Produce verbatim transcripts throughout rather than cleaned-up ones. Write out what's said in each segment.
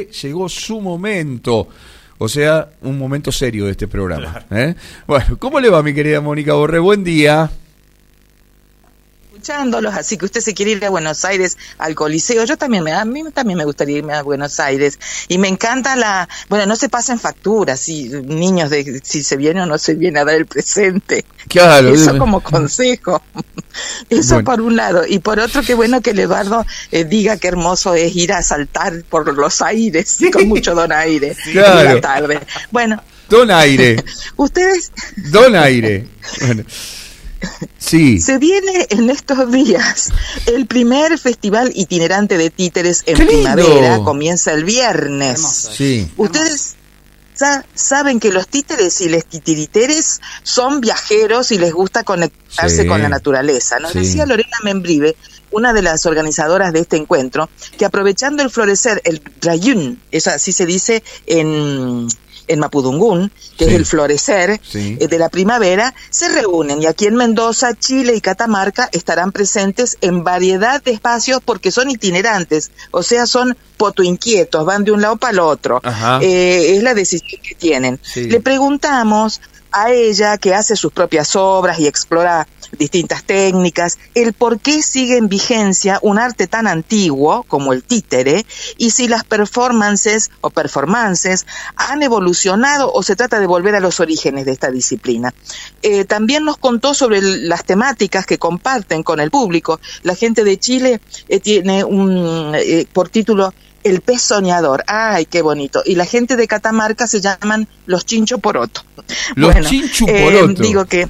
porque llegó su momento. O sea, un momento serio de este programa. Claro. ¿eh? Bueno, ¿cómo le va, mi querida Mónica Borré? Buen día. Escuchándolos, así que usted se quiere ir a Buenos Aires al Coliseo. Yo también, me, a mí también me gustaría irme a Buenos Aires. Y me encanta la, bueno, no se pasen facturas, si niños, de si se viene o no se viene a dar el presente. Claro. Eso como consejo. Eso bueno. Por un lado. Y por otro, qué bueno que el Eduardo eh, diga qué hermoso es ir a saltar por los aires, con mucho donaire. Claro. En la tarde. Bueno. Donaire. Ustedes. Donaire. Bueno. Sí. Se viene en estos días el primer festival itinerante de títeres en ¡Qué primavera, lindo! Comienza el viernes. Hermoso. Sí. Ustedes sa- saben que los títeres y les titiriteres son viajeros y les gusta conectarse Sí. con la naturaleza. Nos Sí. decía Lorena Membrive, una de las organizadoras de este encuentro, que aprovechando el florecer, el rayún, eso así se dice en... en Mapudungún, que Sí. es el florecer Sí. eh, de la primavera, se reúnen y aquí en Mendoza, Chile y Catamarca estarán presentes en variedad de espacios porque son itinerantes, o sea, son potoinquietos, van de un lado para el otro. Ajá. Eh, es la decisión que tienen. Sí. Le preguntamos a ella, que hace sus propias obras y explora distintas técnicas, el por qué sigue en vigencia un arte tan antiguo como el títere y si las performances o performances han evolucionado o se trata de volver a los orígenes de esta disciplina. Eh, también nos contó sobre el, las temáticas que comparten con el público. La gente de Chile eh, tiene un eh, por título El pez soñador. Ay, qué bonito. Y la gente de Catamarca se llaman los Chincho Poroto. Los bueno, Chincho eh, Poroto. digo que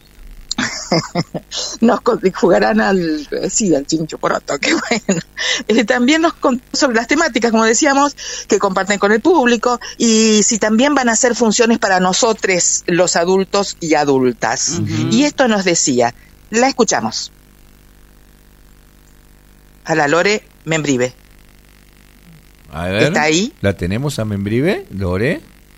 nos jugarán al sí al Chincho Poroto, qué bueno. Eh, también nos contó sobre las temáticas, como decíamos, que comparten con el público y si también van a hacer funciones para nosotros, los adultos y adultas. Uh-huh. Y esto nos decía, la escuchamos. A la Lore Membrive. A ver, ¿está ahí? ¿La tenemos a Membrive? Lore.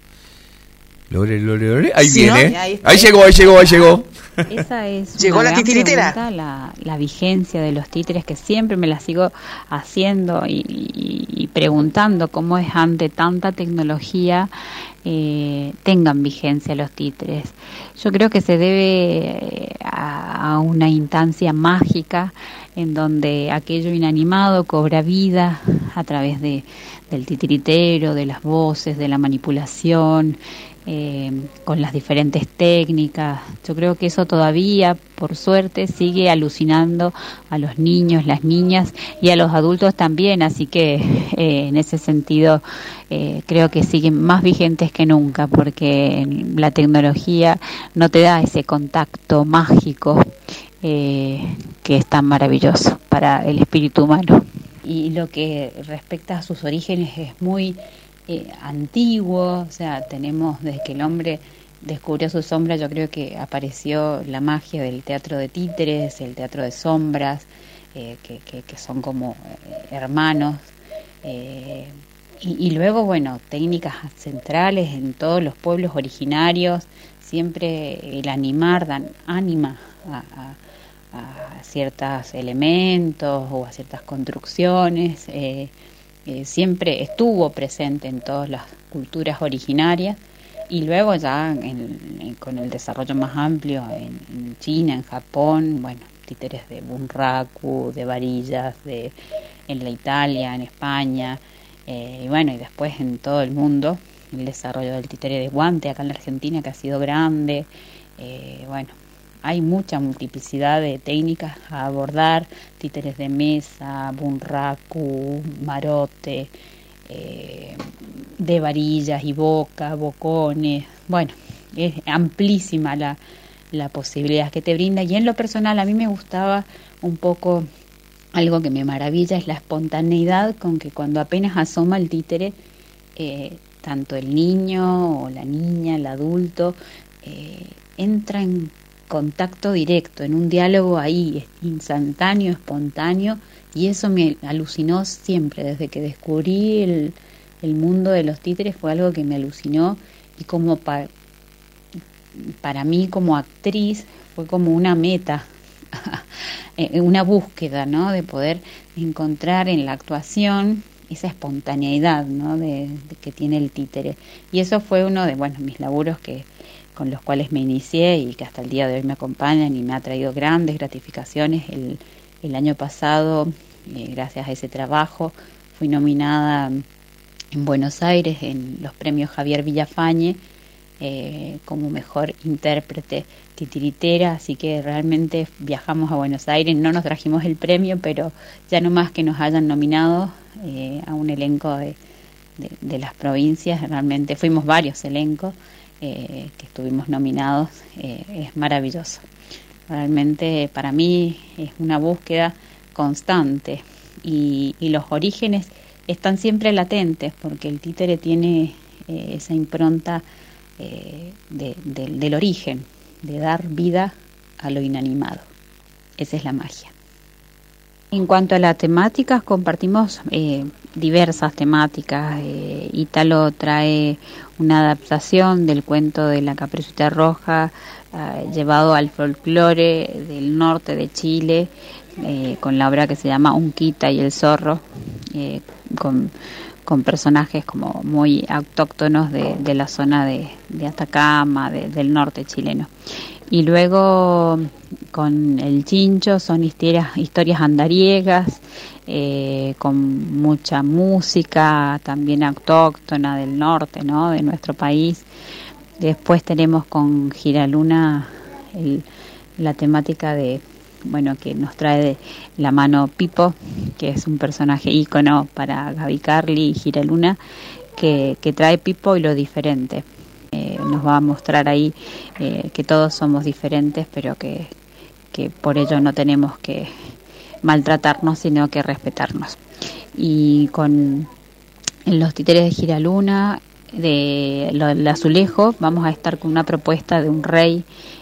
Lore, Lore, Lore. Ahí sí, viene. ¿no? Ahí, ahí llegó, ahí llegó, ahí llegó. Esa es ¿Llegó una la gran titiritera? pregunta, la, la vigencia de los títeres, que siempre me la sigo haciendo y, y, y preguntando cómo es ante tanta tecnología eh, tengan vigencia los títeres. Yo creo que se debe a, a una instancia mágica en donde aquello inanimado cobra vida a través de, del titiritero, de las voces, de la manipulación, Eh, con las diferentes técnicas. Yo creo que eso todavía, por suerte, sigue alucinando a los niños, las niñas y a los adultos también, así que eh, en ese sentido eh, creo que siguen más vigentes que nunca, porque la tecnología no te da ese contacto mágico eh, que es tan maravilloso para el espíritu humano. Y lo que respecta a sus orígenes es muy Eh, antiguo, o sea, tenemos desde que el hombre descubrió su sombra, yo creo que apareció la magia del teatro de títeres, el teatro de sombras, eh, que, que, que son como eh, hermanos, eh, y, y luego, bueno, técnicas centrales en todos los pueblos originarios, siempre el animar dan ánima a, a, a ciertos elementos o a ciertas construcciones, eh, Eh, siempre estuvo presente en todas las culturas originarias y luego ya en, en, con el desarrollo más amplio en, en China, en Japón, bueno, títeres de bunraku, de varillas, de en la Italia, en España, eh, y bueno, y después en todo el mundo, el desarrollo del títere de guante acá en la Argentina, que ha sido grande, eh, bueno, hay mucha multiplicidad de técnicas a abordar, títeres de mesa, bunraku, marote, eh, de varillas y boca, bocones. Bueno, es amplísima la, la posibilidad que te brinda. Y en lo personal a mí me gustaba un poco, algo que me maravilla, es la espontaneidad con que cuando apenas asoma el títere, eh, tanto el niño o la niña, el adulto, eh, entra en contacto directo, en un diálogo ahí, instantáneo, espontáneo, y eso me alucinó siempre, desde que descubrí el, el mundo de los títeres fue algo que me alucinó, y como pa, para mí como actriz fue como una meta, una búsqueda, ¿no?, de poder encontrar en la actuación esa espontaneidad, ¿no? de, de que tiene el títere. Y eso fue uno de bueno mis laburos que con los cuales me inicié y que hasta el día de hoy me acompañan y me ha traído grandes gratificaciones. El, el año pasado, eh, gracias a ese trabajo, fui nominada en Buenos Aires en los premios Javier Villafañe eh, como mejor intérprete titiritera, así que realmente viajamos a Buenos Aires, no nos trajimos el premio, pero ya no más que nos hayan nominado eh, a un elenco de, de, de las provincias, realmente fuimos varios elencos eh, que estuvimos nominados, eh, es maravilloso. Realmente para mí es una búsqueda constante y, y los orígenes están siempre latentes porque el títere tiene eh, esa impronta eh, de, de, del origen, de dar vida a lo inanimado. Esa es la magia. En cuanto a las temáticas, compartimos eh, diversas temáticas. Eh, Ítalo trae una adaptación del cuento de la Caperucita Roja eh, llevado al folclore del norte de Chile eh, con la obra que se llama Unquita y el zorro, eh, con, con personajes como muy autóctonos de, de la zona de, de Atacama, de, del norte chileno. Y luego con el Chincho son historias, historias andariegas, eh, con mucha música también autóctona del norte, ¿no? De nuestro país. Después tenemos con Giraluna el, la temática de, bueno, que nos trae de la mano Pipo, que es un personaje ícono para Gaby Carly y Giraluna, que, que trae Pipo y lo diferente. Eh, nos va a mostrar ahí eh, que todos somos diferentes, pero que, que por ello no tenemos que maltratarnos, sino que respetarnos. Y con en los títeres de Giraluna, de lo del azulejo, vamos a estar con una propuesta de un rey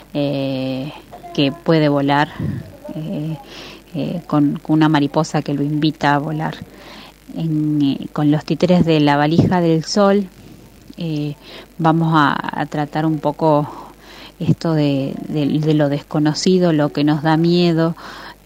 eh, que puede volar, eh, eh, con, con una mariposa que lo invita a volar. En, eh, con los títeres de la valija del sol, Eh, vamos a, a tratar un poco esto de, de, de lo desconocido, lo que nos da miedo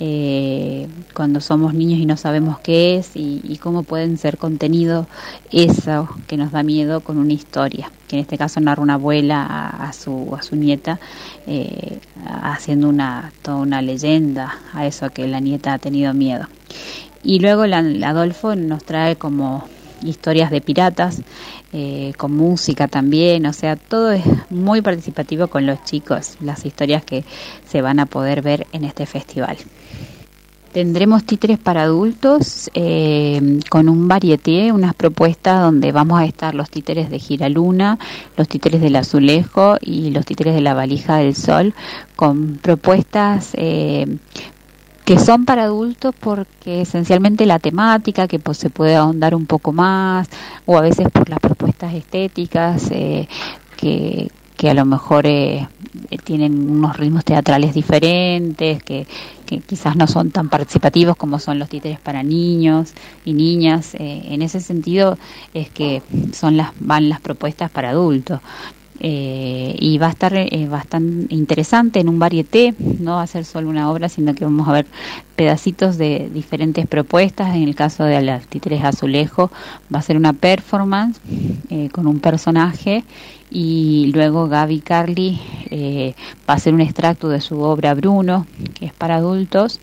eh, cuando somos niños y no sabemos qué es y, y cómo pueden ser contenido eso que nos da miedo con una historia, que en este caso narra una abuela a, a su a su nieta eh, haciendo una toda una leyenda a eso que la nieta ha tenido miedo. Y luego la, la Adolfo nos trae como historias de piratas, eh, con música también, o sea, todo es muy participativo con los chicos, las historias que se van a poder ver en este festival. Tendremos títeres para adultos eh, con un varieté, unas propuestas donde vamos a estar los títeres de Giraluna, los títeres del azulejo y los títeres de la valija del sol, con propuestas eh, que son para adultos porque esencialmente la temática, que pues se puede ahondar un poco más, o a veces por las propuestas estéticas, eh, que, que a lo mejor eh, tienen unos ritmos teatrales diferentes, que, que quizás no son tan participativos como son los títeres para niños y niñas. Eh, en ese sentido es que son las van las propuestas para adultos. Eh, y va a estar eh, bastante interesante en un varieté, no va a ser solo una obra, sino que vamos a ver pedacitos de diferentes propuestas. En el caso de las títeres azulejo va a ser una performance eh, con un personaje, y luego Gaby Carly eh, va a hacer un extracto de su obra Bruno, que es para adultos,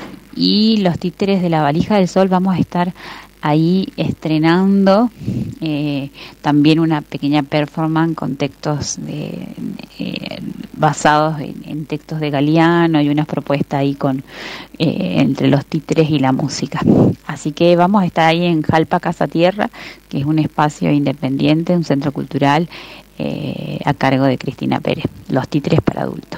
y los títeres de la valija del sol vamos a estar ahí estrenando eh, también una pequeña performance con textos de, eh, basados en, en textos de Galeano, y unas propuestas ahí con eh, entre los títeres y la música. Así que vamos a estar ahí en Jalpa Casa Tierra, que es un espacio independiente, un centro cultural eh, a cargo de Cristina Pérez, los títeres para adultos.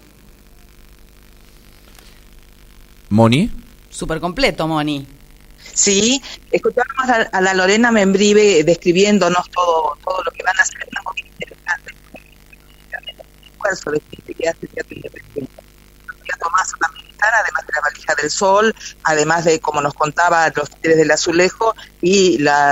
¿Moni? Súper completo, Moni. Sí, escuchábamos a, a la Lorena Membrive describiéndonos todo todo lo que van a hacer, es muy interesante. El esfuerzo de gente que hace teatro independiente. Tomás una militar, además de la valija del sol, además de, como nos contaba, los títeres del azulejo y la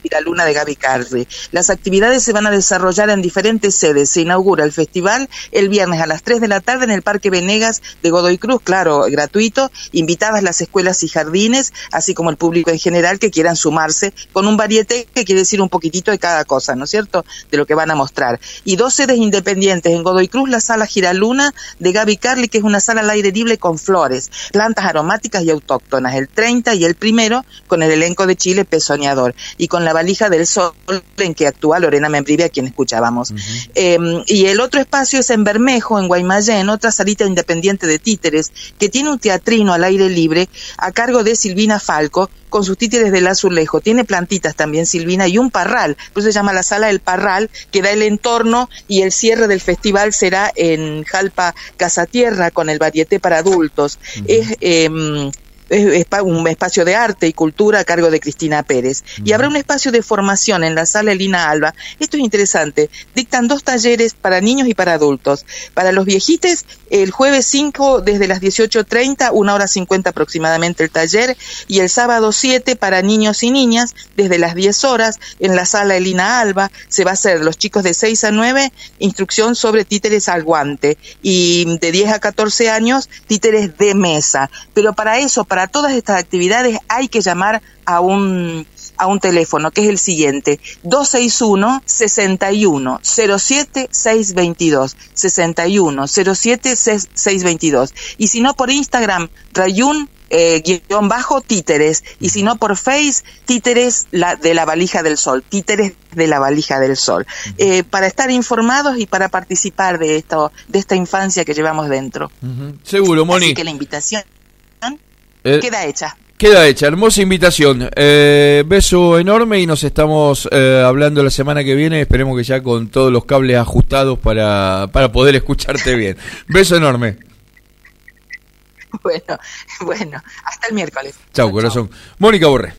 Giraluna de Gaby Carri. Las actividades se van a desarrollar en diferentes sedes. Se inaugura el festival el viernes a las tres de la tarde en el Parque Venegas de Godoy Cruz, claro, gratuito, invitadas las escuelas y jardines, así como el público en general que quieran sumarse con un varieté que quiere decir un poquitito de cada cosa, ¿no es cierto?, de lo que van a mostrar. Y dos sedes independientes en Godoy Cruz, la Sala Giraluna de Gaby Carli, que es una sala al aire libre con flores, plantas aromáticas y autóctonas, el treinta y el primero con el elenco de Chile Pezoneador, y con la Valija del Sol, en que actúa Lorena Membrivia, a quien escuchábamos. Uh-huh. Eh, y el otro espacio es en Bermejo, en Guaymallén, otra salita independiente de títeres, que tiene un teatrino al aire libre, a cargo de Silvina Falco, con sus títeres del azulejo. Tiene plantitas también, Silvina, y un parral, por eso se llama la Sala del Parral, que da el entorno, y el cierre del festival será en Jalpa Casatierra, con el varieté para adultos. Uh-huh. Es... Eh, es un espacio de arte y cultura a cargo de Cristina Pérez. Uh-huh. Y habrá un espacio de formación en la Sala Elina Alba. Esto es interesante. Dictan dos talleres para niños y para adultos. Para los viejites, el jueves cinco desde las dieciocho treinta, una hora cincuenta aproximadamente el taller, y el sábado siete para niños y niñas, desde las diez horas, en la Sala Elina Alba. Se va a hacer los chicos de seis a nueve, instrucción sobre títeres al guante, y de diez a catorce años, títeres de mesa. Pero para eso, para todas estas actividades hay que llamar a un a un teléfono, que es el siguiente: dos seis uno, seis uno, cero siete, seis dos dos, seis uno, cero siete, seis dos dos. Y si no, por Instagram, Rayun eh, guión bajo títeres, y si no, por Face, títeres la, de la Valija del Sol, títeres de la Valija del Sol, uh-huh. eh, para estar informados y para participar de esto, de esta infancia que llevamos dentro. Uh-huh. Seguro, Moni. Así que la invitación Eh, queda hecha. Queda hecha, hermosa invitación. Eh, beso enorme y nos estamos eh, hablando la semana que viene. Esperemos que ya con todos los cables ajustados para, para poder escucharte bien. Beso enorme. Bueno, bueno, hasta el miércoles. Chau, corazón. Mónica Borré.